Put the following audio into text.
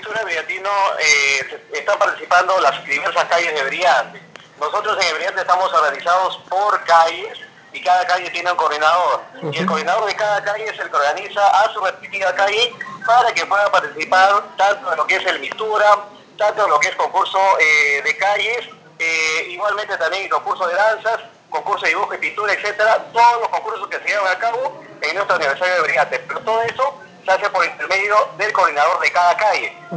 Mistura Brillantino están participando las diversas calles de Brillante. Nosotros en Brillante estamos organizados por calles y cada calle tiene un coordinador. Y el coordinador de cada calle es el que organiza a su respectiva calle para que pueda participar tanto en lo que es el Mistura, tanto en lo que es concurso de calles, igualmente también concurso de danzas, concurso de dibujo y pintura, etcétera, todos los concursos que se llevan a cabo en nuestro aniversario de Brillante. Pero todo eso se hace por intermedio del coordinador de cada calle.